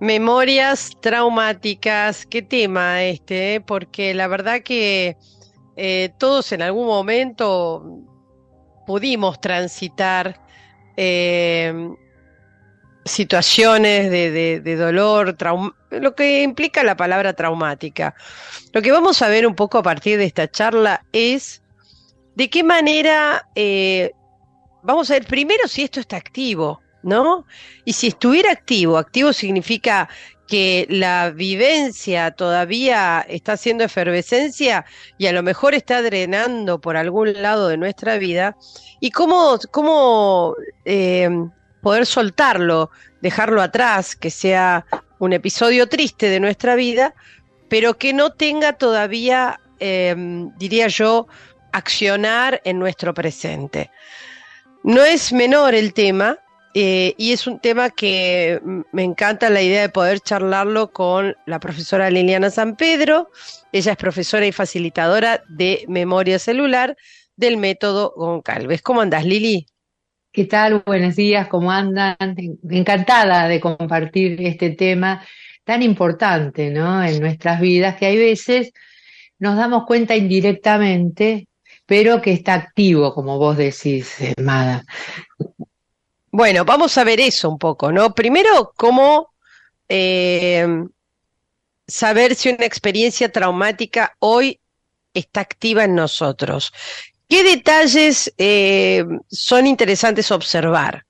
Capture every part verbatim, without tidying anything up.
Memorias traumáticas, qué tema este, ¿eh? Porque la verdad que eh, todos en algún momento pudimos transitar eh, situaciones de, de- de dolor, traum- lo que implica la palabra traumática. Lo que vamos a ver un poco a partir de esta charla es de qué manera, eh, vamos a ver primero si esto está activo, ¿no? Y si estuviera activo, activo significa que la vivencia todavía está haciendo efervescencia y a lo mejor está drenando por algún lado de nuestra vida, y cómo, cómo eh, poder soltarlo, dejarlo atrás, que sea un episodio triste de nuestra vida, pero que no tenga todavía, eh, diría yo, accionar en nuestro presente. No es menor el tema, eh, y es un tema que mm, me encanta la idea de poder charlarlo con la profesora Liliana San Pedro. Ella es profesora y facilitadora de memoria celular del método Goncalves. ¿Cómo andás, Lili? ¿Qué tal? Buenos días, ¿cómo andan? Encantada de compartir este tema tan importante, ¿no? En nuestras vidas, que hay veces nos damos cuenta indirectamente, pero que está activo, como vos decís, eh, Mada. Bueno, vamos a ver eso un poco, ¿no? Primero, cómo eh, saber si una experiencia traumática hoy está activa en nosotros. ¿Qué detalles eh, son interesantes observar?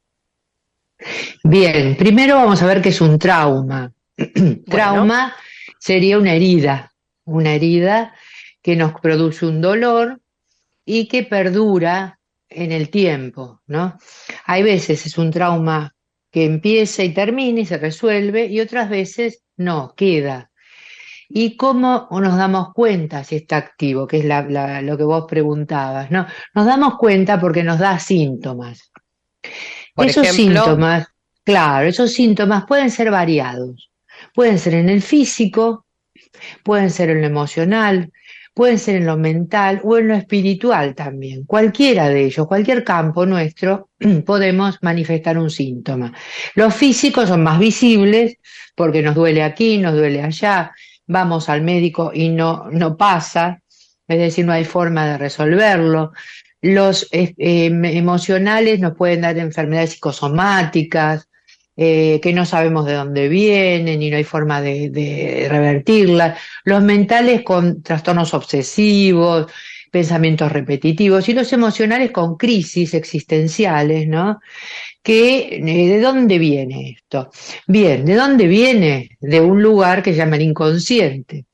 Bien, primero vamos a ver qué es un trauma. Bueno, Trauma sería una herida, una herida que nos produce un dolor y que perdura en el tiempo, ¿no? Hay veces es un trauma que empieza y termina y se resuelve, y otras veces no, queda. ¿Y cómo nos damos cuenta si está activo? Que es la- la- lo que vos preguntabas, ¿no? Nos damos cuenta porque nos da síntomas. por Esos ejemplo, síntomas, claro, esos síntomas pueden ser variados. Pueden ser en el físico, pueden ser en lo emocional, pueden ser en lo mental o en lo espiritual también. Cualquiera de ellos, cualquier campo nuestro, podemos manifestar un síntoma. Los físicos son más visibles porque nos duele aquí, nos duele allá, vamos al médico y no, no pasa, es decir, no hay forma de resolverlo. Los eh, eh, emocionales nos pueden dar enfermedades psicosomáticas, eh, que no sabemos de dónde vienen y no hay forma de, de revertirlas. Los mentales con trastornos obsesivos, pensamientos repetitivos, y los emocionales con crisis existenciales, ¿no? Que, eh, ¿de dónde viene esto? Bien, ¿de dónde viene? De un lugar que se llama el inconsciente,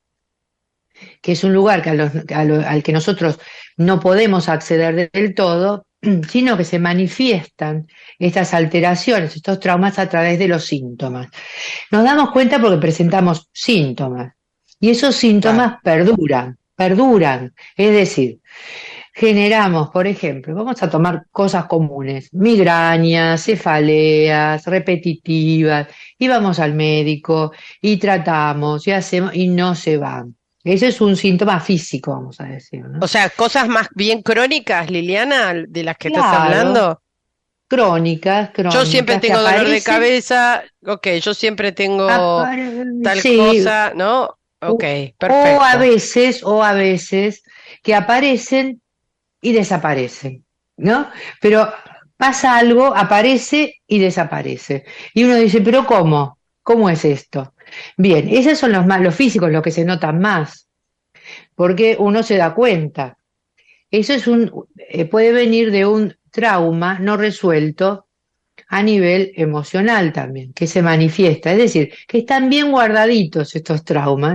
que es un lugar que a los- a lo- al que nosotros no podemos acceder del todo, sino que se manifiestan estas alteraciones, estos traumas a través de los síntomas. Nos damos cuenta porque presentamos síntomas, y esos claro, síntomas perduran, perduran. Es decir, generamos, por ejemplo, vamos a tomar cosas comunes: migrañas, cefaleas repetitivas, y vamos al médico y tratamos y hacemos y no se van. Ese es un síntoma físico, vamos a decir, ¿no? o sea, cosas más bien crónicas, Liliana, de las que estás Claro, hablando. crónicas, Yo siempre crónicas que tengo dolor de aparecen, cabeza, ok, yo siempre tengo apare- tal sí, cosa, ¿no? Ok, o, o a perfecto. veces, o a veces que aparecen y desaparecen, ¿no? Pero pasa algo, aparece y desaparece. Y uno dice, ¿pero cómo? ¿Cómo es esto? Bien, esos son los más, los físicos, los que se notan más, porque uno se da cuenta. Eso es un, eh, puede venir de un trauma no resuelto a nivel emocional también, que se manifiesta. Es decir, que están bien guardaditos estos traumas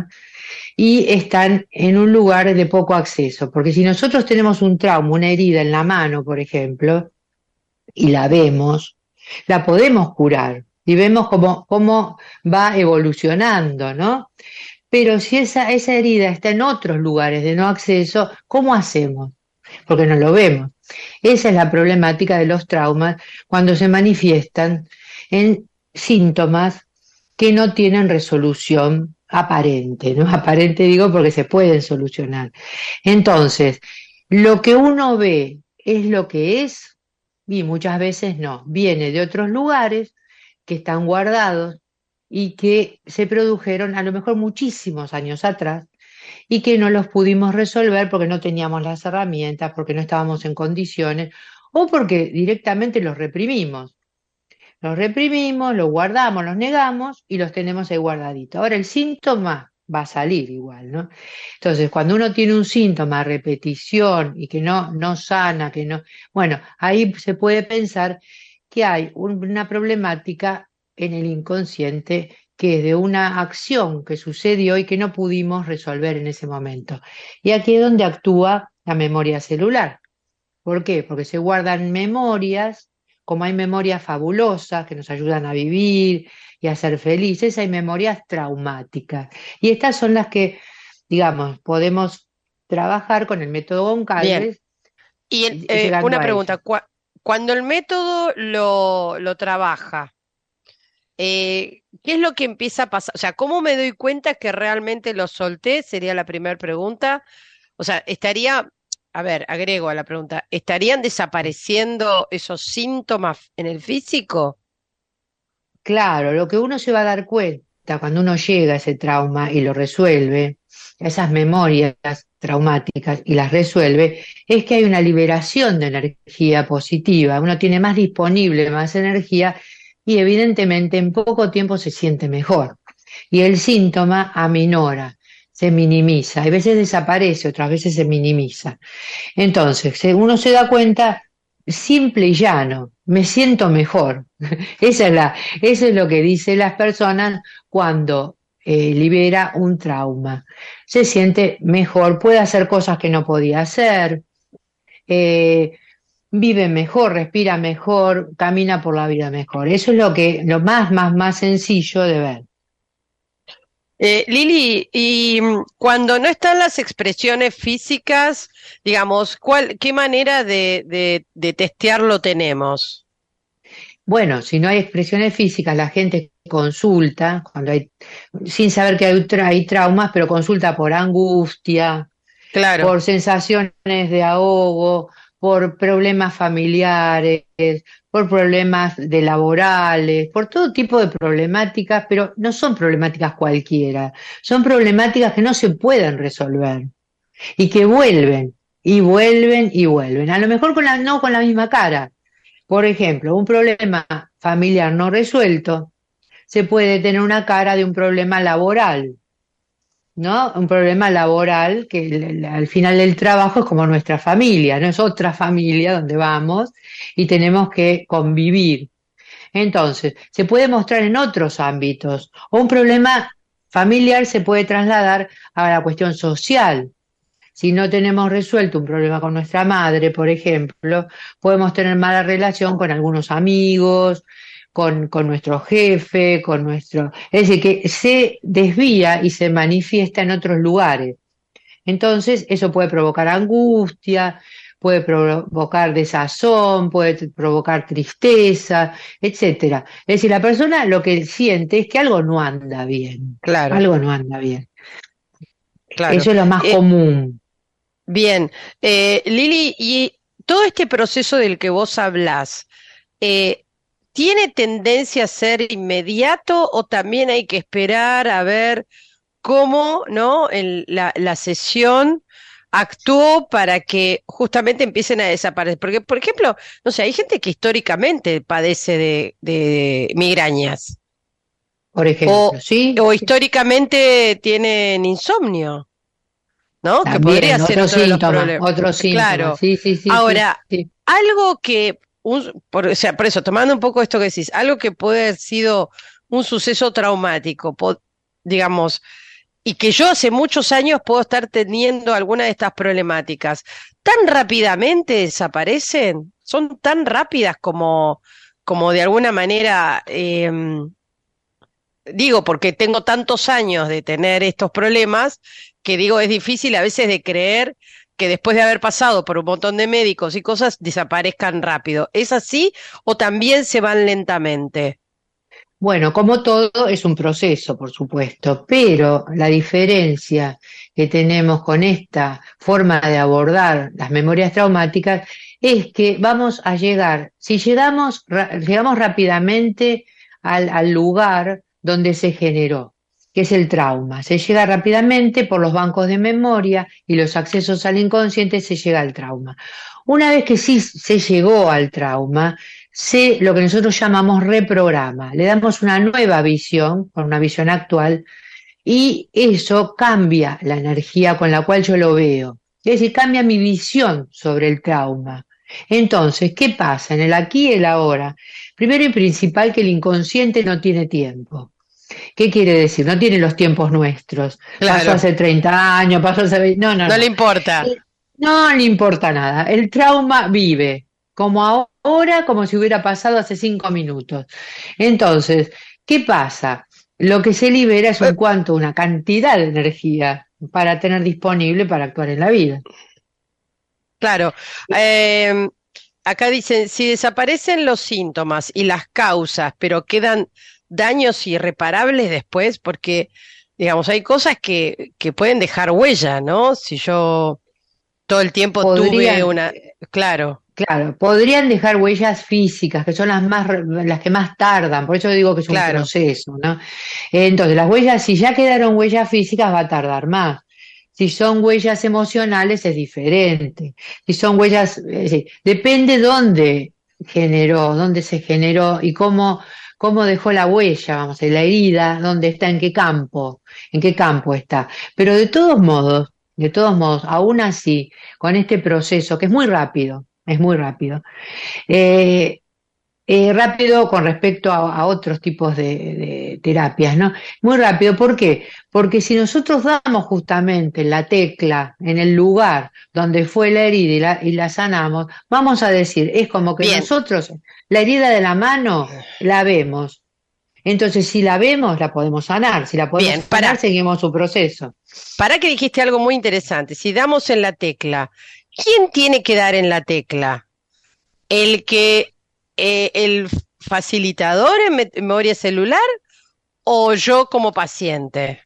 y están en un lugar de poco acceso. Porque si nosotros tenemos un trauma, una herida en la mano, por ejemplo, y la vemos, la podemos curar y vemos cómo, cómo va evolucionando, ¿no? Pero si esa, esa herida está en otros lugares de no acceso, ¿cómo hacemos? Porque no lo vemos. Esa es la problemática de los traumas cuando se manifiestan en síntomas que no tienen resolución aparente, ¿no? Aparente digo porque se pueden solucionar. Entonces, lo que uno ve es lo que es, y muchas veces no. Viene de otros lugares que están guardados, y que se produjeron a lo mejor muchísimos años atrás y que no los pudimos resolver porque no teníamos las herramientas, porque no estábamos en condiciones o porque directamente los reprimimos. Los reprimimos, los guardamos, los negamos y los tenemos ahí guardaditos. Ahora el síntoma va a salir igual, ¿no? Entonces, cuando uno tiene un síntoma, repetición y que no, no sana, que no, bueno, ahí se puede pensar que hay un- una problemática en el inconsciente que es de una acción que sucedió y que no pudimos resolver en ese momento. Y aquí es donde actúa la memoria celular. ¿Por qué? Porque se guardan memorias, como hay memorias fabulosas que nos ayudan a vivir y a ser felices, hay memorias traumáticas. Y estas son las que, digamos, podemos trabajar con el método Bien. Goncalves Y en- y- eh, llegando una a pregunta, ellas. cua- cuando el método lo, lo trabaja, eh, ¿qué es lo que empieza a pasar? O sea, ¿cómo me doy cuenta que realmente lo solté? Sería la primera pregunta. O sea, estaría, a ver, agrego a la pregunta, ¿estarían desapareciendo esos síntomas en el físico? Claro, lo que uno se va a dar cuenta cuando uno llega a ese trauma y lo resuelve, a esas memorias traumáticas y las resuelve, es que hay una liberación de energía positiva, uno tiene más disponible, más energía y evidentemente en poco tiempo se siente mejor. Y el síntoma aminora, se minimiza, a veces desaparece, otras veces se minimiza. Entonces, se- uno se da cuenta simple y llano, me siento mejor. Esa es la, eso es lo que dicen las personas cuando eh, libera un trauma. Se siente mejor, puede hacer cosas que no podía hacer, eh, vive mejor, respira mejor, camina por la vida mejor. Eso es lo que, lo más, más, más sencillo de ver. Eh, Lili, y mm, cuando no están las expresiones físicas, digamos, ¿cuál, qué manera de, de, de testearlo tenemos? Bueno, si no hay expresiones físicas, la gente consulta, cuando hay, sin saber que hay, tra- hay traumas, pero consulta por angustia, Claro. por sensaciones de ahogo, por problemas familiares, por problemas de laborales, por todo tipo de problemáticas, pero no son problemáticas cualquiera, son problemáticas que no se pueden resolver y que vuelven y vuelven y vuelven. A lo mejor con la, no con la misma cara. Por ejemplo, un problema familiar no resuelto se puede tener una cara de un problema laboral, ¿no? Un problema laboral que el- el- al final del trabajo es como nuestra familia, no es otra familia donde vamos y tenemos que convivir. Entonces, se puede mostrar en otros ámbitos o un problema familiar se puede trasladar a la cuestión social. Si no tenemos resuelto un problema con nuestra madre, por ejemplo, podemos tener mala relación con algunos amigos, con, con nuestro jefe, con nuestro... Es decir, que se desvía y se manifiesta en otros lugares. Entonces, eso puede provocar angustia, puede provocar desazón, puede provocar tristeza, etcétera. Es decir, la persona lo que siente es que algo no anda bien, Claro, algo no anda bien. claro. Eso es lo más Eh, común. bien, eh, Lili, y todo este proceso del que vos hablás, eh, ¿tiene tendencia a ser inmediato o también hay que esperar a ver cómo, ¿no? el- la, la sesión actuó para que justamente empiecen a desaparecer? Porque, por ejemplo, no sé, hay gente que históricamente padece de, de migrañas Por ejemplo, o, ¿sí? o históricamente tienen insomnio. ¿No? Que podría También, ser otro otro de los síntoma, problemas. otro síntoma, Claro. sí, sí, sí, sí, Ahora, sí. algo que, un- por, o sea, por eso, tomando un poco esto que decís, algo que puede haber sido un suceso traumático, po- digamos, y que yo hace muchos años puedo estar teniendo alguna de estas problemáticas, tan rápidamente desaparecen, son tan rápidas como, como de alguna manera, em, digo, porque tengo tantos años de tener estos problemas, que digo, es difícil a veces de creer que después de haber pasado por un montón de médicos y cosas, desaparezcan rápido. ¿Es así o también se van lentamente? Bueno, como todo es un proceso, por supuesto, pero la diferencia que tenemos con esta forma de abordar las memorias traumáticas es que vamos a llegar, si llegamos, ra- llegamos rápidamente al, al lugar donde se generó, que es el trauma. Se llega rápidamente por los bancos de memoria y los accesos al inconsciente, se llega al trauma. Una vez que sí se llegó al trauma, se, lo que nosotros llamamos reprograma, le damos una nueva visión, con una visión actual, y eso cambia la energía con la cual yo lo veo. Es decir, cambia mi visión sobre el trauma. Entonces, ¿qué pasa? En el aquí y el ahora, primero y principal, que el inconsciente no tiene tiempo. ¿Qué quiere decir? No tiene los tiempos nuestros. Claro. Pasó hace treinta años, pasó hace veinte... No, no, no. No le importa. No le importa nada. El trauma vive como ahora, como si hubiera pasado hace cinco minutos. Entonces, ¿qué pasa? Lo que se libera es un cuanto, una cantidad de energía para tener disponible para actuar en la vida. Claro. Eh, acá dicen, si desaparecen los síntomas y las causas, pero quedan daños irreparables después, porque, digamos, hay cosas que, que pueden dejar huella, ¿no? Si yo todo el tiempo Podrían, tuve una... Claro. Claro, podrían dejar huellas físicas, que son las más, las que más tardan, por eso digo que es un Claro. proceso, ¿no? Entonces, las huellas, si ya quedaron huellas físicas, va a tardar más. Si son huellas emocionales, es diferente. Si son huellas, es decir, depende dónde generó, dónde se generó y cómo, cómo dejó la huella, vamos a decir, la herida, dónde está, en qué campo, en qué campo está. Pero de todos modos, de todos modos, aún así, con este proceso, que es muy rápido, es muy rápido. Eh, eh, rápido con respecto a, a otros tipos de, de terapias, ¿no? Muy rápido, ¿por qué? Porque si nosotros damos justamente la tecla en el lugar donde fue la herida y la, y la sanamos, vamos a decir, es como que Bien. nosotros, la herida de la mano, la vemos. Entonces, si la vemos, la podemos sanar. Si la podemos Bien, sanar, para, seguimos su proceso. para que dijiste algo muy interesante. Si damos en la tecla, ¿quién tiene que dar en la tecla? ¿El que eh, el facilitador en me- memoria celular o yo como paciente?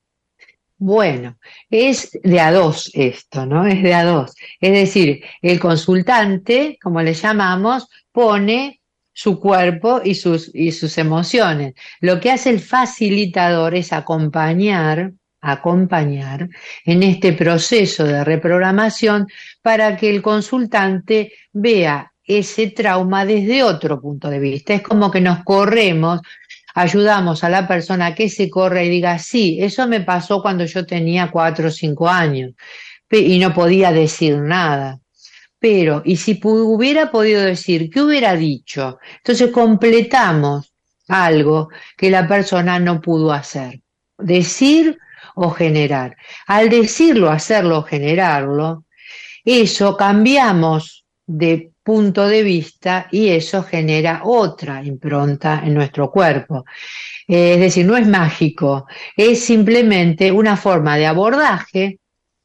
Bueno, es de a dos esto, ¿no? Es de a dos. Es decir, el consultante, como le llamamos, pone su cuerpo y sus, y sus emociones. Lo que hace el facilitador es acompañar, acompañar en este proceso de reprogramación para que el consultante vea ese trauma desde otro punto de vista. Es como que nos corremos, ayudamos a la persona que se corra y diga, sí, eso me pasó cuando yo tenía cuatro o cinco años pe- y no podía decir nada. Pero, ¿y si pu- hubiera podido decir, qué hubiera dicho? Entonces completamos algo que la persona no pudo hacer, decir o generar. Al decirlo, hacerlo o generarlo, eso cambiamos de punto de vista y eso genera otra impronta en nuestro cuerpo. Eh, es decir, no es mágico, es simplemente una forma de abordaje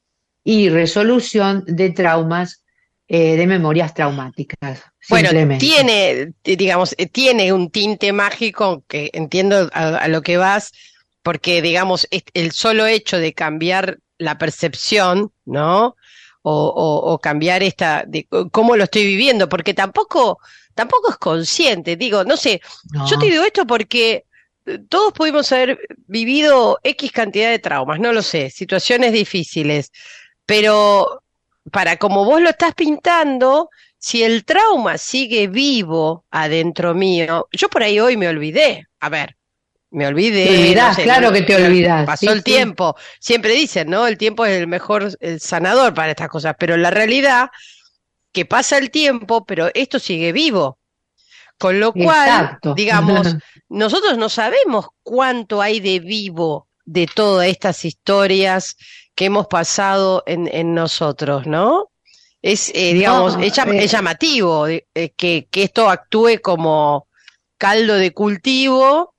y resolución de traumas, eh, de memorias traumáticas, Bueno, simplemente. tiene, eh, digamos, eh, tiene un tinte mágico que entiendo a, a lo que vas, porque, digamos, es- el solo hecho de cambiar la percepción, ¿no? O, o- o cambiar esta, de c- cómo lo estoy viviendo, porque tampoco, tampoco es consciente. Digo, no sé, yo te No, digo esto porque eh, todos pudimos haber vivido X cantidad de traumas, no lo sé, situaciones difíciles, pero para como vos lo estás pintando, si el trauma sigue vivo adentro mío, yo por ahí hoy me olvidé, a ver, me te olvidé, no olvidás, sé, no- claro que te me ol- olvidás, pasó sí, el sí, tiempo, siempre dicen, ¿no? El tiempo es el mejor el sanador para estas cosas, pero la realidad que pasa el tiempo, pero esto sigue vivo, con lo cual, exacto. digamos, nosotros no sabemos cuánto hay de vivo de todas estas historias que hemos pasado en, en nosotros, ¿no? Es, eh, digamos, No, es, llam- es eh, llamativo eh, que, que esto actúe como caldo de cultivo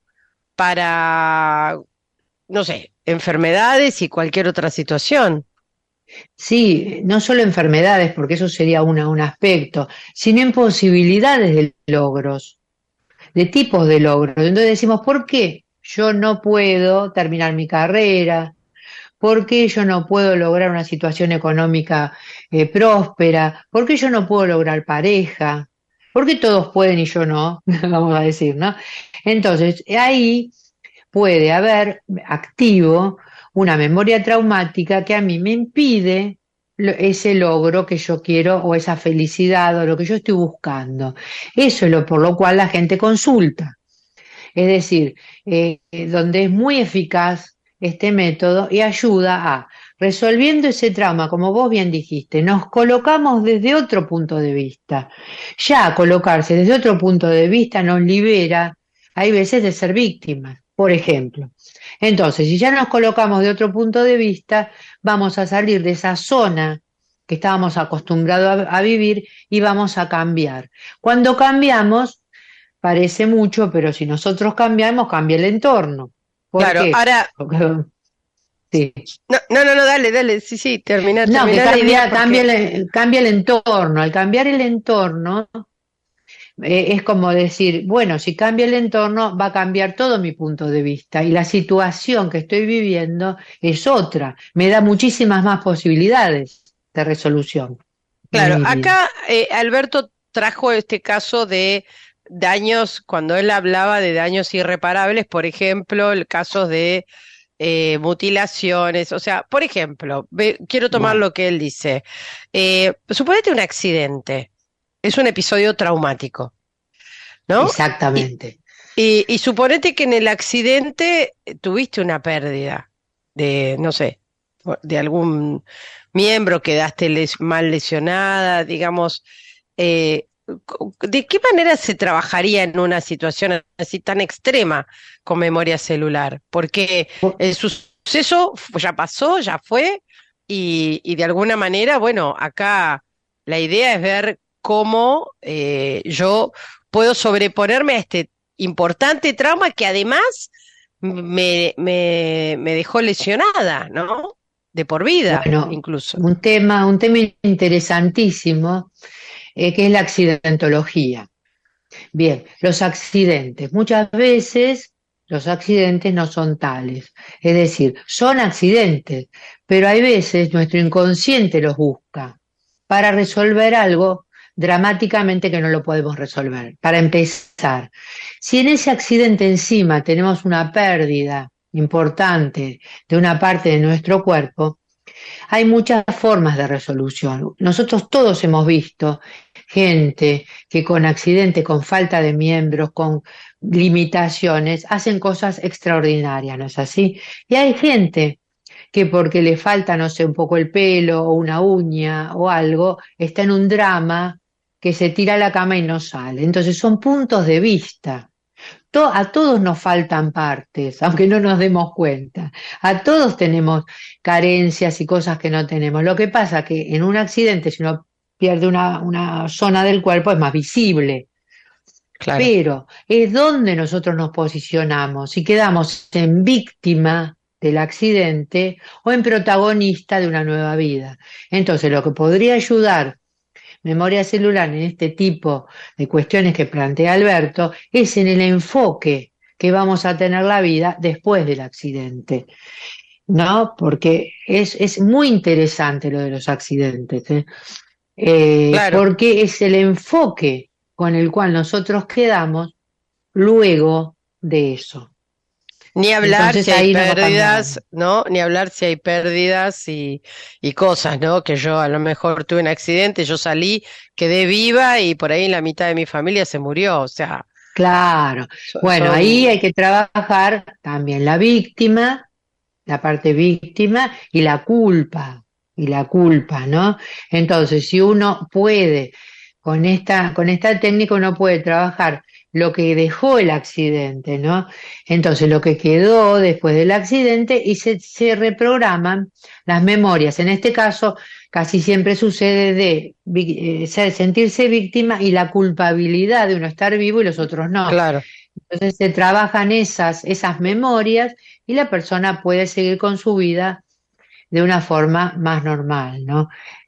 para, no sé, enfermedades y cualquier otra situación. sí, no solo enfermedades, porque eso sería una, un aspecto, sino imposibilidades de logros, de tipos de logros. Entonces decimos, ¿por qué yo no puedo terminar mi carrera? ¿Por qué yo no puedo lograr una situación económica eh, próspera? ¿Por qué yo no puedo lograr pareja? ¿Por qué todos pueden y yo no? Vamos a decir, ¿no? Entonces, ahí puede haber activo una memoria traumática que a mí me impide lo- ese logro que yo quiero o esa felicidad o lo que yo estoy buscando. Eso es lo por lo cual la gente consulta. Es decir, eh, eh, donde es muy eficaz este método y ayuda a, resolviendo ese trauma, como vos bien dijiste, nos colocamos desde otro punto de vista. Ya colocarse desde otro punto de vista nos libera, hay veces, de ser víctimas, por ejemplo. Entonces, si ya nos colocamos de otro punto de vista, vamos a salir de esa zona que estábamos acostumbrados a, a vivir y vamos a cambiar. Cuando cambiamos, parece mucho, pero si nosotros cambiamos, cambia el entorno. ¿Por Claro, qué? ahora, Porque, sí. no, no, no, no, dale, dale, sí, sí, termina, No, que termina la idea cambia, cambia porque, el, cambia el entorno. Al cambiar el entorno, eh, es como decir, bueno, si cambia el entorno, va a cambiar todo mi punto de vista y la situación que estoy viviendo es otra. Me da muchísimas más posibilidades de resolución en claro, mi vida. acá eh, Alberto trajo este caso de daños, cuando él hablaba de daños irreparables, por ejemplo, el caso de eh, mutilaciones, o sea, por ejemplo, ve- quiero tomar Bueno, lo que él dice. Eh, suponete un accidente, es un episodio traumático, ¿no? Y, exactamente. y, y suponete que en el accidente eh, tuviste una pérdida de, no sé, de algún miembro, quedaste les- mal lesionada, digamos. eh, co- ¿De qué manera se trabajaría en una situación así tan extrema con memoria celular? Porque el suceso fu- ya pasó, ya fue, y, y de alguna manera, bueno, acá la idea es ver cómo eh, yo puedo sobreponerme a este importante trauma que además me, me, me dejó lesionada, ¿no? De por vida, Bueno, incluso. un tema, un tema interesantísimo, eh, que es la accidentología. Bien, los accidentes. Muchas veces los accidentes no son tales. Es decir, son accidentes, pero hay veces nuestro inconsciente los busca para resolver algo dramáticamente que no lo podemos resolver. Para empezar, si en ese accidente encima tenemos una pérdida importante de una parte de nuestro cuerpo, hay muchas formas de resolución. Nosotros todos hemos visto gente que con accidente, con falta de miembros, con limitaciones, hacen cosas extraordinarias, ¿no es así? Y hay gente que porque le falta, no sé, un poco el pelo o una uña o algo, está en un drama que se tira a la cama y no sale. Entonces son puntos de vista. To- a todos nos faltan partes, aunque no nos demos cuenta. A todos tenemos carencias y cosas que no tenemos. Lo que pasa es que en un accidente, si uno pierde una, una zona del cuerpo, es más visible. Claro. Pero es donde nosotros nos posicionamos, si quedamos en víctima del accidente o en protagonista de una nueva vida. Entonces, lo que podría ayudar memoria celular en este tipo de cuestiones que plantea Alberto es en el enfoque que vamos a tener la vida después del accidente, ¿no? Porque es, es muy interesante lo de los accidentes, ¿eh? Eh, Claro. porque es el enfoque con el cual nosotros quedamos luego de eso. Ni hablar si Entonces hay ahí no va a cambiar nada. pérdidas, ¿no? Ni hablar si hay pérdidas y, y cosas, ¿no? Que yo a lo mejor tuve un accidente, yo salí, quedé viva y por ahí la mitad de mi familia se murió. O sea, Claro. so- Bueno, ahí hay son, que trabajar también la víctima, la parte víctima y la culpa, y la culpa, ¿no? Entonces, si uno puede, con esta, con esta técnica uno puede trabajar lo que dejó el accidente, ¿no? Entonces, lo que quedó después del accidente y se, se reprograman las memorias. En este caso, casi siempre sucede de vi- eh, ser- sentirse víctima y la culpabilidad de uno estar vivo y los otros no. claro. Entonces se trabajan esas, esas memorias y la persona puede seguir con su vida de una forma más normal, ¿no?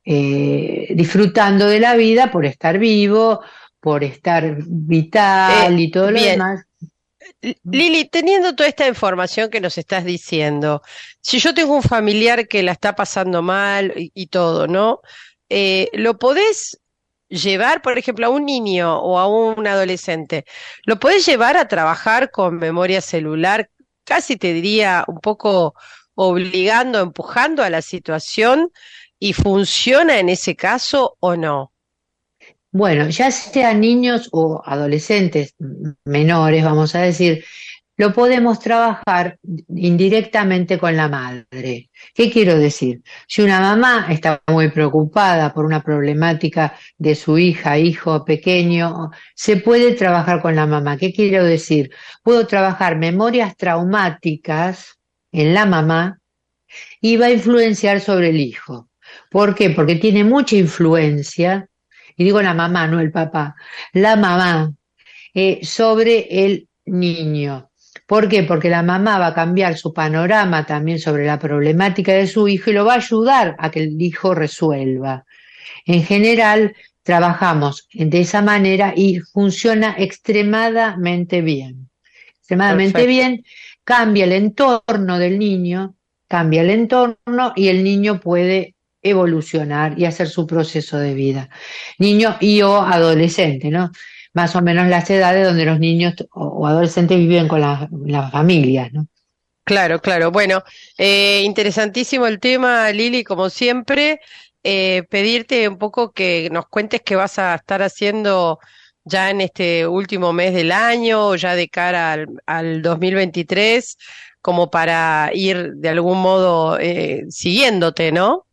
Eh, disfrutando de la vida por estar vivo, por estar Eh, vital y todo lo bien, demás. L- Lili, teniendo toda esta información que nos estás diciendo, si yo tengo un familiar que la está pasando mal y, y todo, ¿no? Eh, ¿lo podés llevar, por ejemplo, a un niño o a un adolescente? ¿Lo podés llevar a trabajar con memoria celular? casi te diría un poco obligando, empujando a la situación, y funciona en ese caso o no. Bueno, ya sean niños o adolescentes menores, vamos a decir, lo podemos trabajar indirectamente con la madre. ¿Qué quiero decir? Si una mamá está muy preocupada por una problemática de su hija, hijo pequeño, se puede trabajar con la mamá. ¿Qué quiero decir? Puedo trabajar memorias traumáticas en la mamá y va a influenciar sobre el hijo. ¿Por qué? Porque tiene mucha influencia, y digo la mamá, no el papá, la mamá eh, sobre el niño. ¿Por qué? Porque la mamá va a cambiar su panorama también sobre la problemática de su hijo y lo va a ayudar a que el hijo resuelva. En general, trabajamos de esa manera y funciona extremadamente bien. Extremadamente Perfecto. bien, cambia el entorno del niño, cambia el entorno y el niño puede evolucionar y hacer su proceso de vida. Niño y o adolescente, ¿no? Más o menos las edades donde los niños o adolescentes viven con las, las familias, ¿no? Claro, claro. Bueno, eh, interesantísimo el tema, Lili, como siempre. Eh, pedirte un poco que nos cuentes qué vas a estar haciendo ya en este último mes del año, o ya de cara al, al dos mil veintitrés, como para ir de algún modo eh, siguiéndote, ¿no?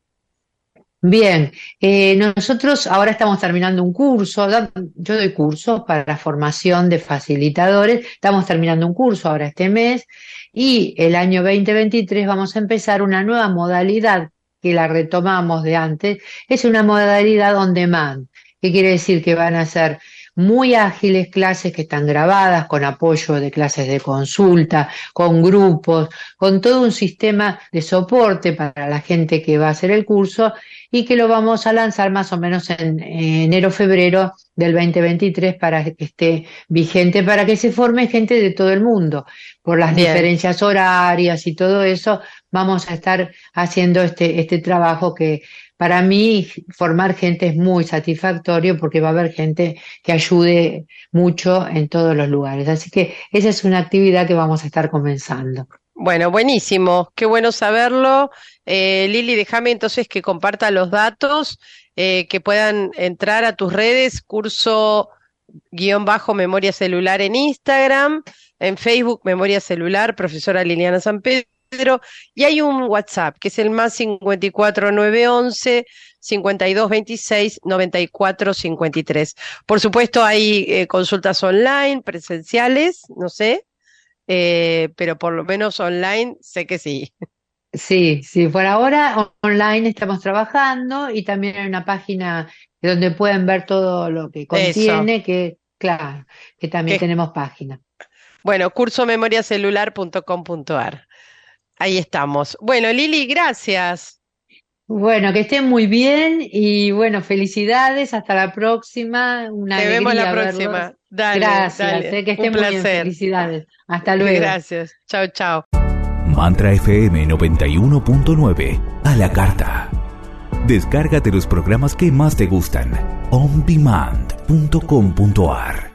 Bien, eh, nosotros ahora estamos terminando un curso, da- yo doy cursos para formación de facilitadores, estamos terminando un curso ahora este mes y el año veinte veintitrés vamos a empezar una nueva modalidad que la retomamos de antes, es una modalidad on demand, que quiere decir que van a ser muy ágiles clases que están grabadas con apoyo de clases de consulta, con grupos, con todo un sistema de soporte para la gente que va a hacer el curso y que lo vamos a lanzar más o menos en enero-febrero del veinte veintitrés para que esté vigente, para que se forme gente de todo el mundo. Por las Bien. diferencias horarias y todo eso, vamos a estar haciendo este, este trabajo que para mí formar gente es muy satisfactorio porque va a haber gente que ayude mucho en todos los lugares. Así que esa es una actividad que vamos a estar comenzando. Bueno, buenísimo, qué bueno saberlo. Eh, Lili, déjame entonces que comparta los datos, eh, que puedan entrar a tus redes, curso guión bajo memoria celular en Instagram, en Facebook Memoria Celular, profesora Liliana San Pedro, y hay un WhatsApp que es el más cincuenta y cuatro nueve once cincuenta y dos veintiséis noventa y cuatro cincuenta y tres. Por supuesto, hay eh, consultas online, presenciales, no sé, eh, pero por lo menos online sé que sí. Sí, sí, por ahora on- online estamos trabajando y también hay una página donde pueden ver todo lo que Eso, contiene, que claro, que también que tenemos página. bueno, curso memoria celular punto com punto ar. Ahí estamos. Bueno, Lili, gracias. Bueno, que estén muy bien y bueno, felicidades, hasta la próxima, una Te vemos la alegría verlos. próxima. Dale, Gracias, dale. eh, que Un estén muy bien, placer. felicidades. Hasta luego. Gracias. Chao, chao. Mantra F M noventa y uno punto nueve a la carta. Descárgate los programas que más te gustan. on demand punto com punto ar